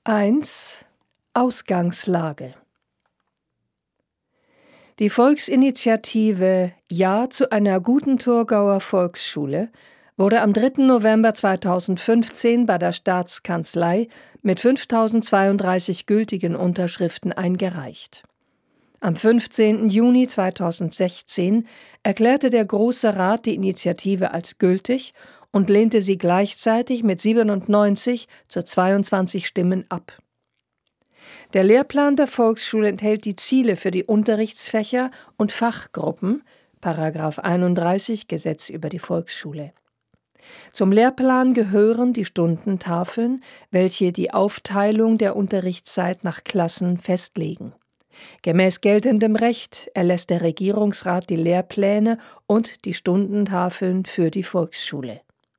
1. Ausgangslage. Die Volksinitiative Ja zu einer guten Thurgauer Volksschule wurde am 3. November 2015 bei der Staatskanzlei mit 5.032 gültigen Unterschriften eingereicht. Am 15. Juni 2016 erklärte der Große Rat die Initiative als gültig und lehnte sie gleichzeitig mit 97 zu 22 Stimmen ab. Der Lehrplan der Volksschule enthält die Ziele für die Unterrichtsfächer und Fachgruppen, § 31 Gesetz über die Volksschule. Zum Lehrplan gehören die Stundentafeln, welche die Aufteilung der Unterrichtszeit nach Klassen festlegen. Gemäß geltendem Recht erlässt der Regierungsrat die Lehrpläne und die Stundentafeln für die Volksschule.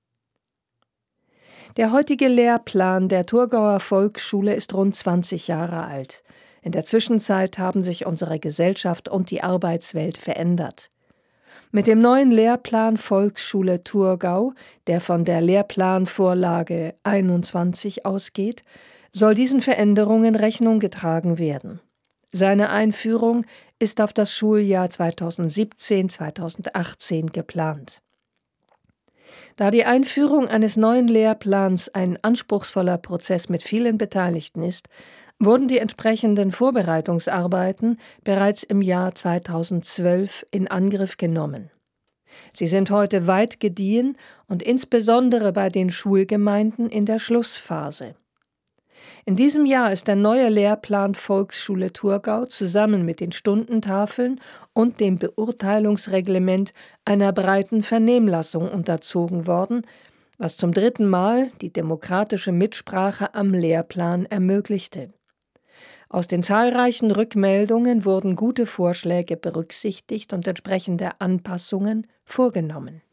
Der heutige Lehrplan der Thurgauer Volksschule ist rund 20 Jahre alt. In der Zwischenzeit haben sich unsere Gesellschaft und die Arbeitswelt verändert. Mit dem neuen Lehrplan Volksschule Thurgau, der von der Lehrplanvorlage 21 ausgeht, soll diesen Veränderungen Rechnung getragen werden. Seine Einführung ist auf das Schuljahr 2017/2018 geplant. Da die Einführung eines neuen Lehrplans ein anspruchsvoller Prozess mit vielen Beteiligten ist, wurden die entsprechenden Vorbereitungsarbeiten bereits im Jahr 2012 in Angriff genommen. Sie sind heute weit gediehen und insbesondere bei den Schulgemeinden in der Schlussphase. In diesem Jahr ist der neue Lehrplan Volksschule Thurgau zusammen mit den Stundentafeln und dem Beurteilungsreglement einer breiten Vernehmlassung unterzogen worden, was zum 3. Mal die demokratische Mitsprache am Lehrplan ermöglichte. Aus den zahlreichen Rückmeldungen wurden gute Vorschläge berücksichtigt und entsprechende Anpassungen vorgenommen.